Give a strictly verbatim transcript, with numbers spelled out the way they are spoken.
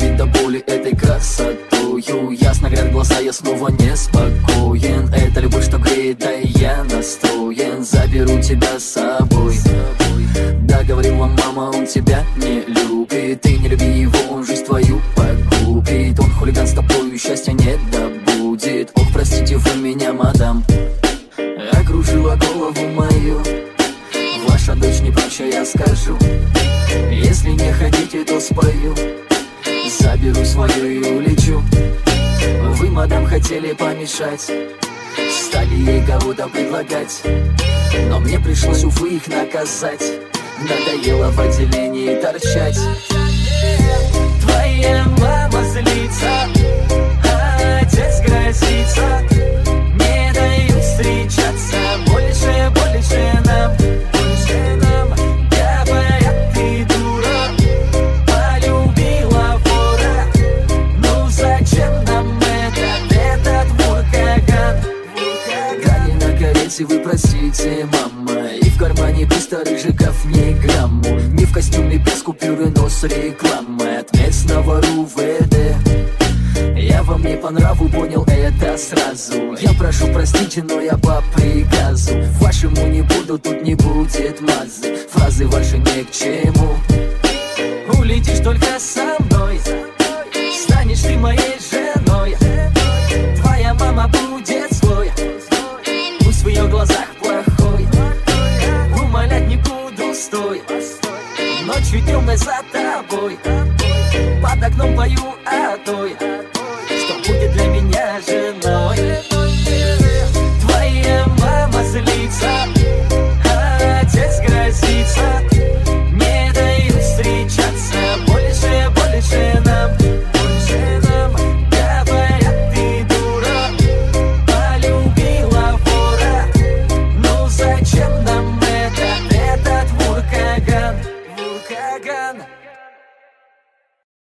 забыть до боли этой красотою. Ясно горят глаза, я снова неспокоен. Это любовь, что греет, да и я настроен. Заберу тебя с собой. Да, говорила мама, он тебя не любит. Ты не люби его, он жизнь твою погубит. Он хулиган с тобою, счастья не добудет. Ох, простите вы меня, мадам, окружила голову мою. Ваша дочь не прочь, а я скажу. Если не хотите, то спою. Заберу свое и улечу. Вы, мадам, хотели помешать, стали ей кого-то предлагать, но мне пришлось, увы, их наказать. Надоело в отделении торчать. Твоя мама злится, а отец грозится. Не дают встречаться больше, больше нам, больше нам. Говорят, ты дура, полюбила вора. Ну зачем нам этот, этот вулкан? Грани на карете, вы простите, мама. И в кармане пусто, рыжиков ни грамму. Не в костюме без купюры, но с рекламой от местного РУВД. Я вам не по нраву, понял это сразу. Я прошу простите, но я по приказу. Вашему не буду, тут не будет мазы. Фразы ваши ни к чему. Улетишь только со мной, станешь ты моей женой. Твоя мама будет злой, пусть в ее глазах плохой. Умолять не буду, стой. Ночью темной за тобой, под окном пою о той.